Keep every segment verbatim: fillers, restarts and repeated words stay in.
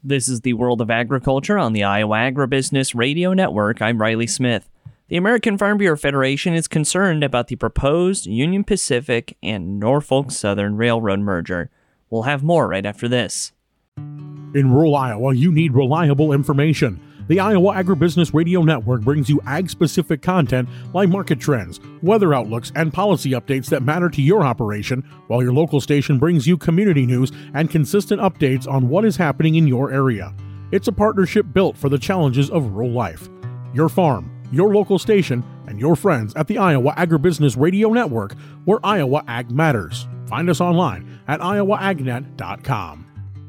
This is the World of Agriculture on the Iowa Agribusiness Radio Network. I'm Riley Smith. The American Farm Bureau Federation is concerned about the proposed Union Pacific and Norfolk Southern Railroad merger. We'll have more right after this. In rural Iowa, you need reliable information. The Iowa Agribusiness Radio Network brings you ag-specific content like market trends, weather outlooks, and policy updates that matter to your operation, while your local station brings you community news and consistent updates on what is happening in your area. It's a partnership built for the challenges of rural life. Your farm, your local station, and your friends at the Iowa Agribusiness Radio Network, where Iowa Ag matters. Find us online at iowa ag net dot com.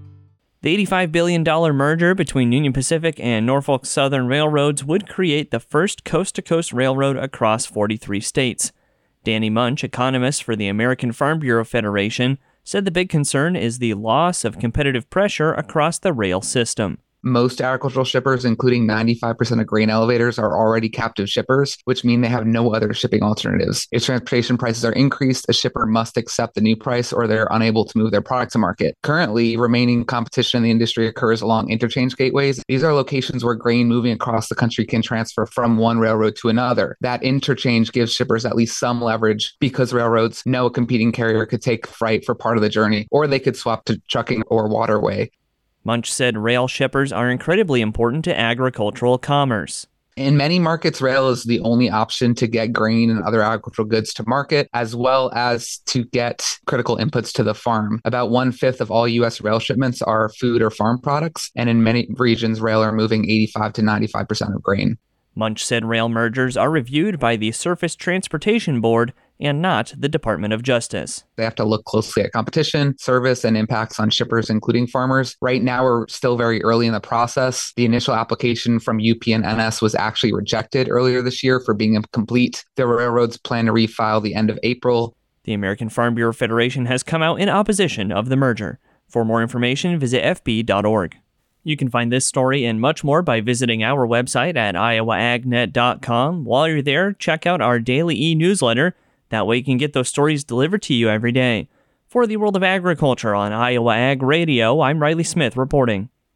The eighty-five billion dollars merger between Union Pacific and Norfolk Southern Railroads would create the first coast-to-coast railroad across forty-three states. Danny Munch, economist for the American Farm Bureau Federation, said the big concern is the loss of competitive pressure across the rail system. Most agricultural shippers, including ninety-five percent of grain elevators, are already captive shippers, which mean they have no other shipping alternatives. If transportation prices are increased, a shipper must accept the new price or they're unable to move their product to market. Currently, remaining competition in the industry occurs along interchange gateways. These are locations where grain moving across the country can transfer from one railroad to another. That interchange gives shippers at least some leverage because railroads know a competing carrier could take freight for part of the journey, or they could swap to trucking or waterway. Munch said rail shippers are incredibly important to agricultural commerce. In many markets, rail is the only option to get grain and other agricultural goods to market, as well as to get critical inputs to the farm. About one-fifth of all U S rail shipments are food or farm products, and in many regions, rail are moving eighty-five to ninety-five percent of grain. Munch said rail mergers are reviewed by the Surface Transportation Board and not the Department of Justice. They have to look closely at competition, service, and impacts on shippers, including farmers. Right now, we're still very early in the process. The initial application from U P and N S was actually rejected earlier this year for being incomplete. The railroads plan to refile the end of April. The American Farm Bureau Federation has come out in opposition of the merger. For more information, visit f b dot org. You can find this story and much more by visiting our website at iowa ag net dot com. While you're there, check out our daily e-newsletter. That way you can get those stories delivered to you every day. For the World of Agriculture on Iowa Ag Radio, I'm Riley Smith reporting.